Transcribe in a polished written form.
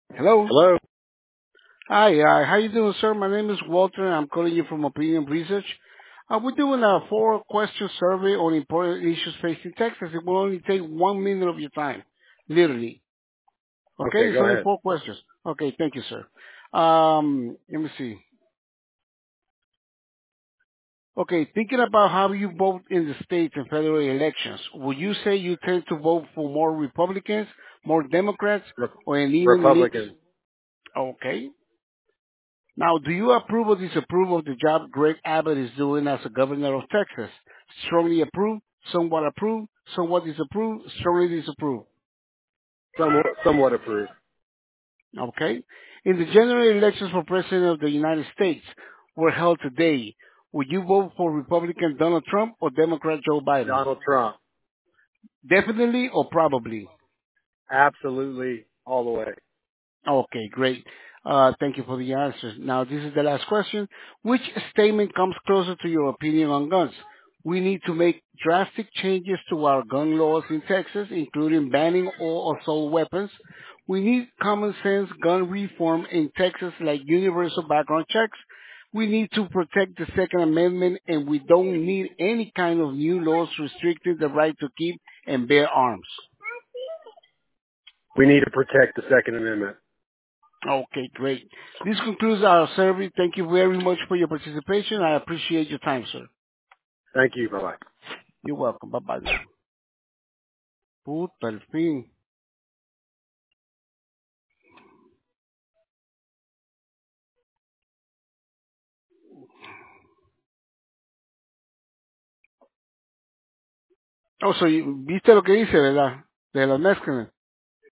Hello. Hello. Hi. How you doing, sir? My name is Walter. And I'm calling you from Opinion Research. We're doing a four-question survey on important issues facing Texas. It will only take 1 minute of your time, literally. Okay, Okay, it's go only ahead. four questions. Okay, thank you, sir. Let me see. Okay, thinking about how you vote in the states and federal elections, would you say you tend to vote for more Republicans, more Democrats, Re- or an even mix? Republican. Okay. Now, do you approve or disapprove of the job Greg Abbott is doing as a governor of Texas? Strongly approve, somewhat disapprove, strongly disapprove. Somewhat approved. Okay? In the general elections for president of the United States were held today, would you vote for Republican Donald Trump or Democrat Joe Biden? Donald Trump. Definitely or probably? Absolutely all the way. Okay, great. Thank you for the answers. Now, this is the last question. Which statement comes closer to your opinion on guns? We need to make drastic changes to our gun laws in Texas, including banning all assault weapons. We need common sense gun reform in Texas like universal background checks. We need to protect the Second Amendment, and we don't need any kind of new laws restricting the right to keep and bear arms. We need to protect the Second Amendment. Okay, great. This concludes our survey. Thank you very much for your participation. I appreciate your time, sir. Thank you. Bye bye. You're welcome. Bye-bye now. Puta, el fin. Oh, so, ¿viste lo que dice, verdad? De los Mexicans.